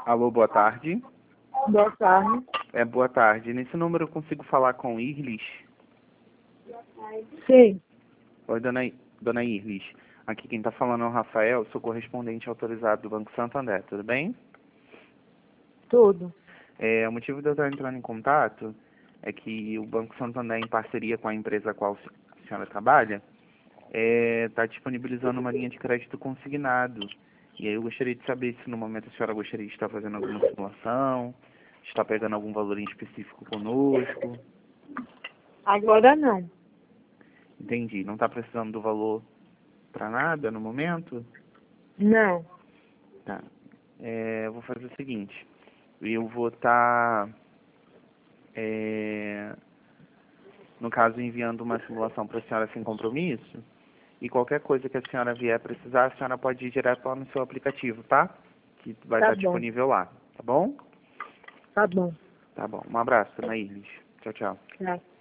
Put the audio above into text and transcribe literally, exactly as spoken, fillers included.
Alô, boa tarde. Boa tarde. É, boa tarde. Nesse número eu consigo falar com Irlis? Sim, Oi, dona, I- dona Irlis. Aqui quem está falando é o Rafael, sou correspondente autorizado do Banco Santander, tudo bem? tudo. É, o motivo de eu estar entrando em contato é que o Banco Santander, em parceria com a empresa a qual a senhora trabalha, está disponibilizando uma linha de crédito consignado. E aí eu gostaria de saber se no momento a senhora gostaria de estar fazendo alguma simulação, está pegando algum valor em específico conosco. Agora não. Entendi. Não está precisando do valor para nada no momento? Não. Tá. É, eu vou fazer o seguinte. Eu vou estar, é, no caso, enviando uma simulação para a senhora sem compromisso. E qualquer coisa que a senhora vier precisar, a senhora pode ir direto lá no seu aplicativo, tá? Que vai Tá estar bom. disponível lá, tá bom? Tá bom. Tá bom. Um abraço, dona Irlis. Tchau, tchau. Tá.